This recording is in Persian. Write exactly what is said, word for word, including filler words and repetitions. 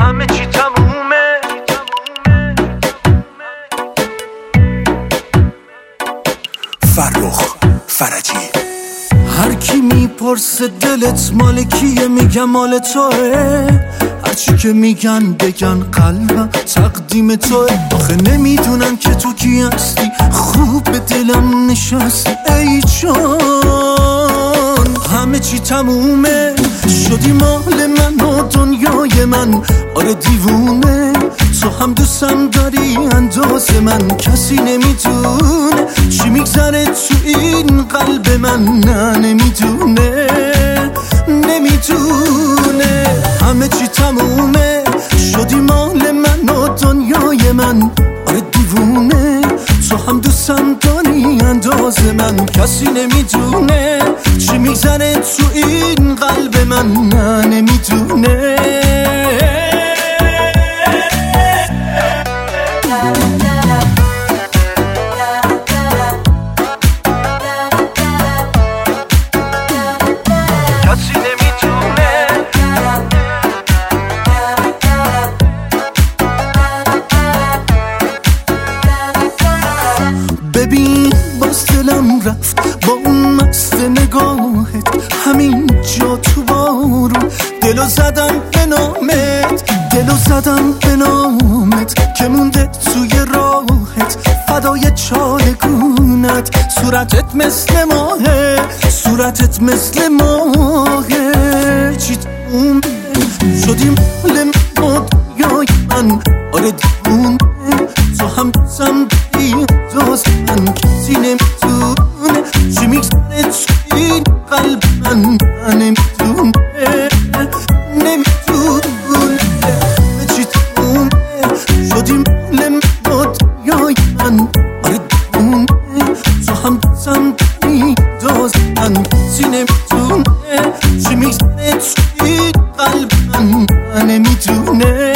همه چی تمومه. فرخ فرجی. هر کی میپرسه دلت مال کیه میگم مال توه، هرچی که میگن بگن قلبم تقدیم توه. آخه نمیدونن که تو کی هستی، خوب به دلم نشستی ای جان. همه چی تمومه، شدی مال من و دنیای من. آره دیوونه، تو هم دوستم داری انداز من. کسی نمیدونه چی میگذره تو این قلب من. نه نمیدونه نمیدونه. همه چی تمومه، شدی مال من و دنیای من. آره دیوونه، تو هم دوستم داری انداز من. کسی نمیدونه چی میگذره تو این قلب من. نه نمیدونه. ببین باز دلم رفت با اون مست نگاهت، همین جا تو بارون. دلو زدم به نامت، دلو زدم به نامت که مونده توی راهت. فدای چالگونت، صورتت مثل ماهه، صورتت مثل ماهه. چی تمومه، شدی مال مدیای من. آره دیوونه، تو هم دوستم داری دوست من. کسی نمیدونه چی میگذره تو این قلب من. نمیدونه نمیدونه. چی تمومه، شدی مال مدیای من. آره دیوونه، تو هم دوستم داری دوست من. کسی نمیدونه چی میگذره تو این قلب من. نمیدونه.